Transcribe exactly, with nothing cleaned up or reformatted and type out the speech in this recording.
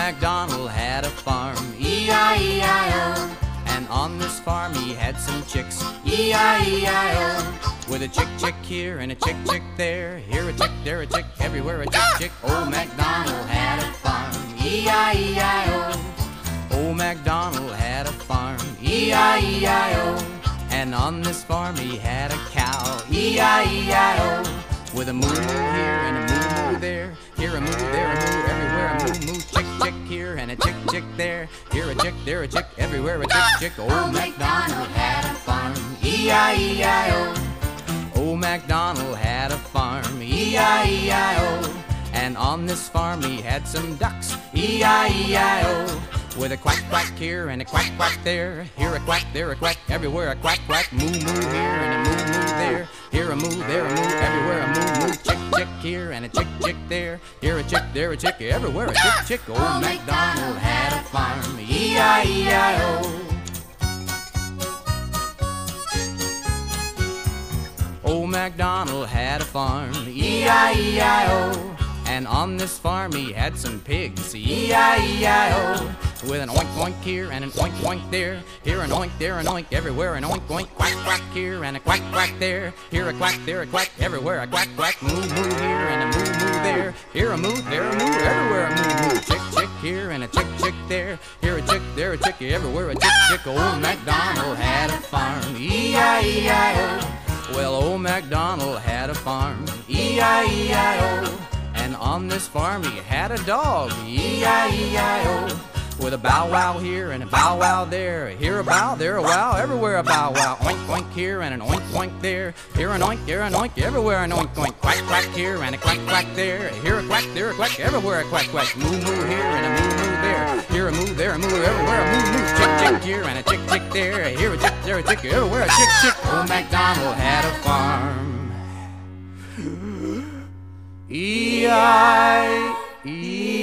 MacDonald had a farm, E I E I O. And on this farm he had some chicks, E I E I O. With a chick chick here and a chick chick there, here a chick, there a chick, everywhere a chick chick. Old MacDonald had a farm, E I E I O. Old MacDonald had a farm, E I E I O. And on this farm he had a cow, E I E I O. With a moo moo here and a moo moo there, here a moo, there a moo, everywhere a moo moo. Chick chick here and a chick chick there, here a chick, there a chick, everywhere a chick chick. Old MacDonald had a farm, E I E I O. Old MacDonald had a farm, E I E I O. And on this farm he had some ducks, E I E I O. With a quack quack here and a quack quack there, here a quack, there a quack, everywhere a quack quack. Moo moo here and a moo moo there, here a moo, there a moo, everywhere a moo moo. Chick chick here and a chick chick there, here a chick, there a chick, everywhere a chick chick. Old MacDonald had a farm, E I E I O. Old MacDonald had a farm, E I E I O. And on this farm he had some pigs, E I E I O. With an oink oink here and an oink oink there, here an oink, there an oink, everywhere an oink oink. Quack quack here and a quack quack there, here a quack, there a quack, everywhere a quack quack. Moo moo here and a moo moo there, here a moo, there a moo, everywhere a moo moo. Chick chick here and a chick chick there, here a chick, there a chick, everywhere a chick chick. Old MacDonald had a farm, E I E I O. Well, old MacDonald had a farm, E I E I O. And on this farm he had a dog, E I E I O. With a bow wow here and a bow wow there, here a bow, there a wow, everywhere a bow wow. Oink oink here and an oink oink there, here an oink, there an oink, everywhere an oink oink. Quack quack here and a quack quack there, here a quack, there a quack, everywhere a quack quack. Moo moo here and a moo moo there, here a moo, there a moo, everywhere a moo moo. Chick chick here and a chick chick there, here a chick, there a chick, everywhere a chick chick. Old MacDonald had a farm, E I E